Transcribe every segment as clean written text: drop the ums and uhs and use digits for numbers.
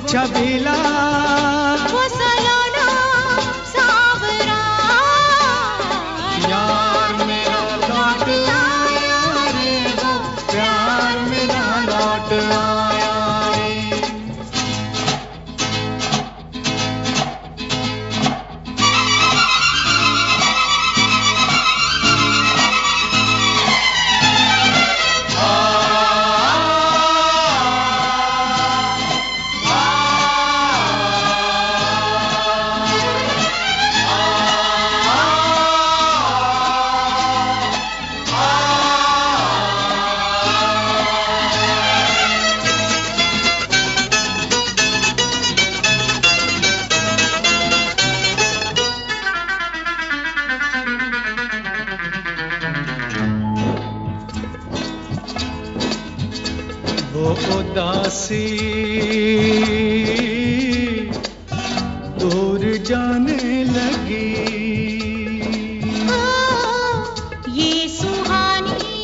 छबीला वो सलोना सांवरा, यार मेरा लौट आया रे, वो प्यार मेरा लौट आया रे। वो उदासी दूर जाने लगी, ये सुहानी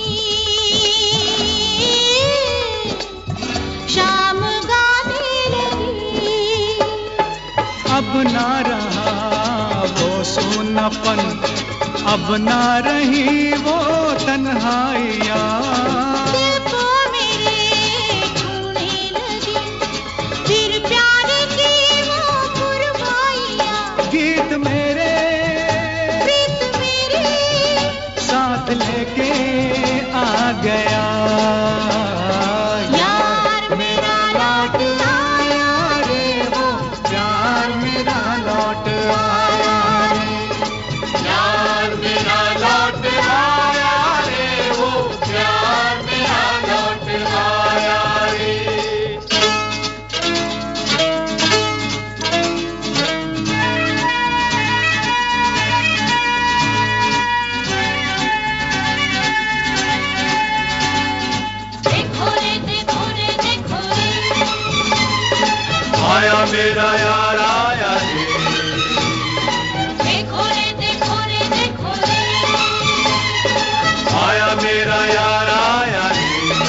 शाम गाने लगी। अब ना रहा वो सूनापन, अब ना रही वो तन्हाइयाँ। दिल को मेरे छूने लगी, फिर प्यार की वो कुर्बानियाँ। गीत मेरे प्रीत मेरी साथ लेके आ गया, यार मेरा लौट आया रे, वो प्यार मेरा लौट आया रे। यार मेरा लौट आया रे, वो प्यार मेरा लौट आया रे। देखो रे देखो रे देखो रे, आया मेरा यार आया रे, देखो रे देखो रे देखो रे, आया मेरा यार आया रे।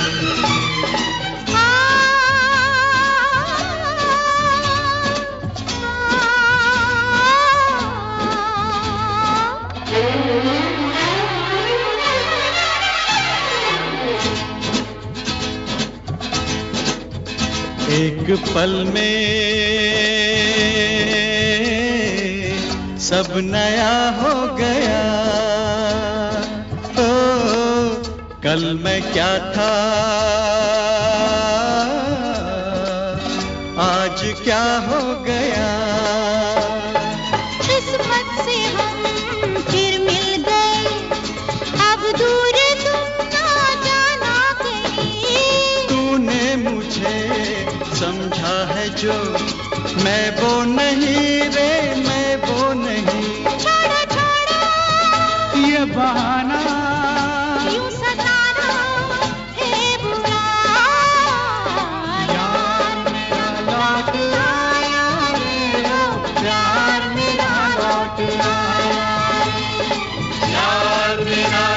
एक पल में सब नया हो गया, ओ कल मैं क्या था आज क्या हो गया। किस्मत से हम फिर मिल गए, अब दूर तुम ना जाना कहीं। तूने मुझे समझा है जो, मैं वो नहीं रे, मैं वो नहीं। छोड़ो छोड़ो ये बहाना यूं सताना है बुरा, यार मेरा लौट आया रे, वो प्यार मेरा लौट आया रे। यार मेरा